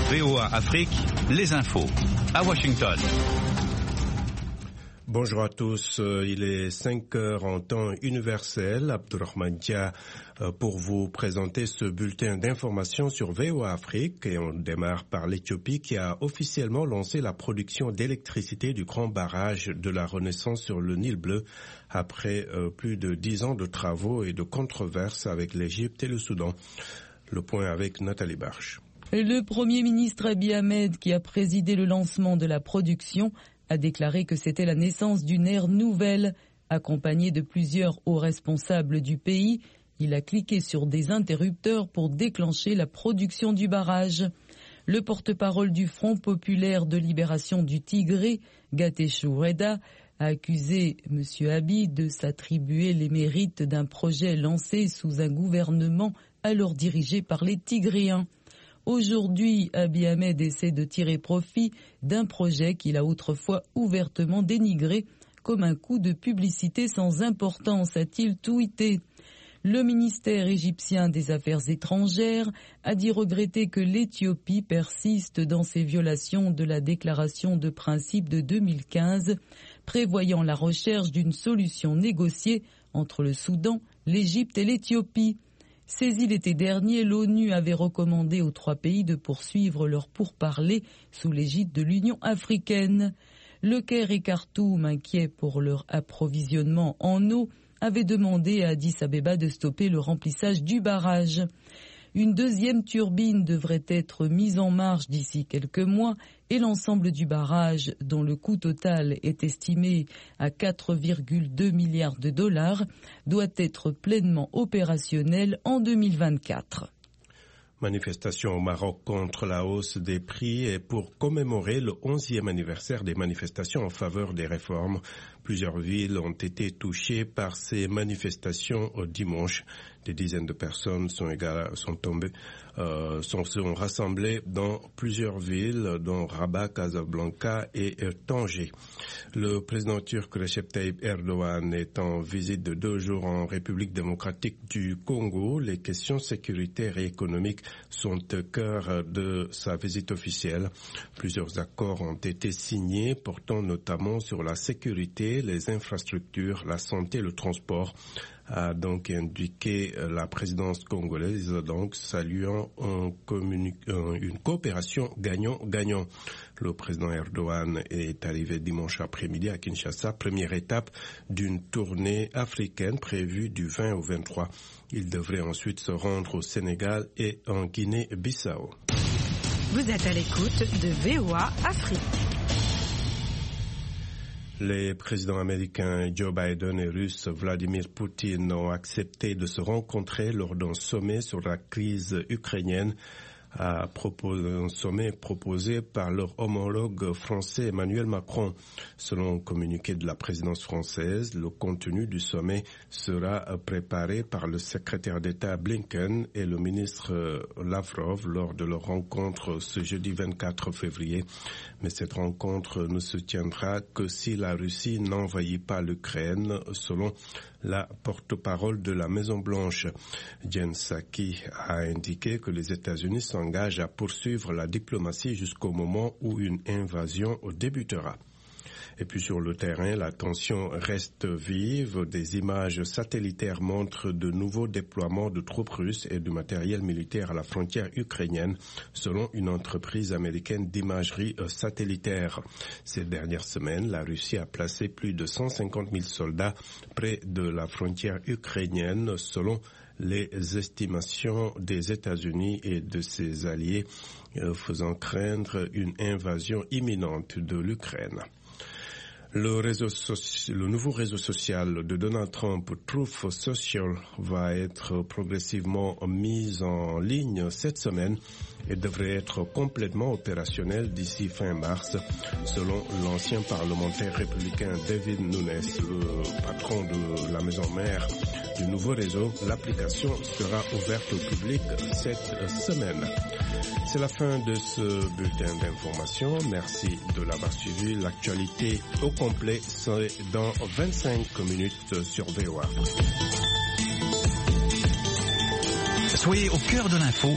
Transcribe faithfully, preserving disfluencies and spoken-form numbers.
V O A Afrique, les infos. À Washington. Bonjour à tous, il est cinq heures en temps universel. Abdourahmane Dia pour vous présenter ce bulletin d'information sur V O A Afrique. Et on démarre par l'Éthiopie qui a officiellement lancé la production d'électricité du grand barrage de la Renaissance sur le Nil Bleu après euh, plus de dix ans de travaux et de controverses avec l'Égypte et le Soudan. Le point avec Nathalie Barche. Le Premier ministre Abiy Ahmed, qui a présidé le lancement de la production, a déclaré que c'était la naissance d'une ère nouvelle. Accompagné de plusieurs hauts responsables du pays, il a cliqué sur des interrupteurs pour déclencher la production du barrage. Le porte-parole du Front populaire de libération du Tigré, Getachew Reda, a accusé M. Abiy de s'attribuer les mérites d'un projet lancé sous un gouvernement alors dirigé par les Tigréens. Aujourd'hui, Abiy Ahmed essaie de tirer profit d'un projet qu'il a autrefois ouvertement dénigré comme un coup de publicité sans importance, a-t-il tweeté. Le ministère égyptien des Affaires étrangères a dit regretter que l'Éthiopie persiste dans ses violations de la déclaration de principe de deux mille quinze, prévoyant la recherche d'une solution négociée entre le Soudan, l'Égypte et l'Éthiopie. Saisi l'été dernier, l'ONU avait recommandé aux trois pays de poursuivre leurs pourparlers sous l'égide de l'Union africaine. Le Caire et Khartoum, inquiets pour leur approvisionnement en eau, avaient demandé à Addis Abeba de stopper le remplissage du barrage. Une deuxième turbine devrait être mise en marche d'ici quelques mois et l'ensemble du barrage, dont le coût total est estimé à quatre virgule deux milliards de dollars, doit être pleinement opérationnel en deux mille vingt-quatre. Manifestation au Maroc contre la hausse des prix et pour commémorer le onzième anniversaire des manifestations en faveur des réformes. Plusieurs villes ont été touchées par ces manifestations au dimanche. Des dizaines de personnes sont, égales, sont tombées, euh, sont, sont rassemblées dans plusieurs villes, dont Rabat, Casablanca et euh, Tanger. Le président turc Recep Tayyip Erdogan est en visite de deux jours en République démocratique du Congo. Les questions sécuritaires et économiques sont au cœur de sa visite officielle. Plusieurs accords ont été signés portant notamment sur la sécurité, les infrastructures, la santé, le transport, a donc indiqué la présidence congolaise, donc saluant un une coopération gagnant-gagnant. Le président Erdogan est arrivé dimanche après-midi à Kinshasa, première étape d'une tournée africaine prévue du vingt au vingt-trois. Il devrait ensuite se rendre au Sénégal et en Guinée-Bissau. Vous êtes à l'écoute de V O A Afrique. Les présidents américains Joe Biden et russe Vladimir Poutine ont accepté de se rencontrer lors d'un sommet sur la crise ukrainienne, à propos d'un sommet proposé par leur homologue français Emmanuel Macron. Selon un communiqué de la présidence française, le contenu du sommet sera préparé par le secrétaire d'État Blinken et le ministre Lavrov lors de leur rencontre ce jeudi vingt-quatre février. Mais cette rencontre ne se tiendra que si la Russie n'envahit pas l'Ukraine, selon la porte-parole de la Maison-Blanche. Jen Psaki a indiqué que les États-Unis s'engagent à poursuivre la diplomatie jusqu'au moment où une invasion débutera. Et puis sur le terrain, la tension reste vive. Des images satellitaires montrent de nouveaux déploiements de troupes russes et de matériel militaire à la frontière ukrainienne, selon une entreprise américaine d'imagerie satellitaire. Ces dernières semaines, la Russie a placé plus de cent cinquante mille soldats près de la frontière ukrainienne, selon les estimations des États-Unis et de ses alliés, faisant craindre une invasion imminente de l'Ukraine. Le, réseau soci... le nouveau réseau social de Donald Trump, Truth Social, va être progressivement mis en ligne cette semaine et devrait être complètement opérationnel d'ici fin mars, selon l'ancien parlementaire républicain David Nunes, le patron de la maison mère du nouveau réseau. L'application sera ouverte au public cette semaine. C'est la fin de ce bulletin d'information. Merci de l'avoir suivi. L'actualité au complet, c'est dans vingt-cinq minutes sur V O A. Soyez au cœur de l'info